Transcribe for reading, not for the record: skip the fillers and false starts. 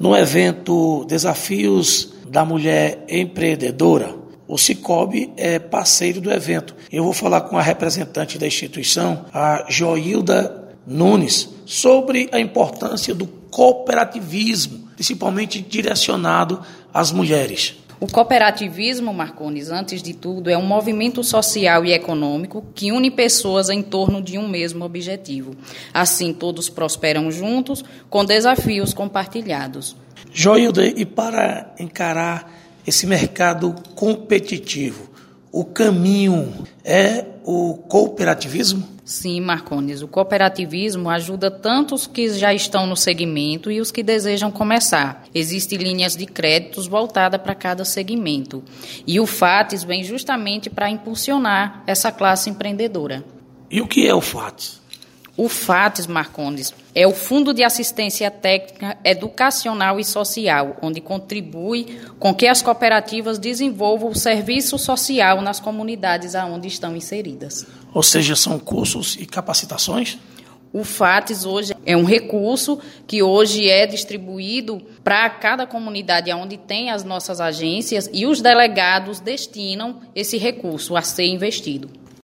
no evento Desafios da Mulher Empreendedora. O Cicobi é parceiro do evento. Eu vou falar com a representante da instituição, a Joilda Nunes, sobre a importância do cooperativismo, principalmente direcionado às mulheres. O cooperativismo, Marcones, antes de tudo, é um movimento social e econômico que une pessoas em torno de um mesmo objetivo. Assim, todos prosperam juntos, com desafios compartilhados. Joilda, e para encarar esse mercado competitivo, o caminho é o cooperativismo? Sim, Marcones, o cooperativismo ajuda tanto os que já estão no segmento e os que desejam começar. Existem linhas de créditos voltadas para cada segmento. E o FATES vem justamente para impulsionar essa classe empreendedora. E o que é o FATES? O FATES, Marcondes, é o Fundo de Assistência Técnica Educacional e Social, onde contribui com que as cooperativas desenvolvam o serviço social nas comunidades onde estão inseridas. Ou seja, são cursos e capacitações? O FATES hoje é um recurso que hoje é distribuído para cada comunidade onde tem as nossas agências e os delegados destinam esse recurso a ser investido.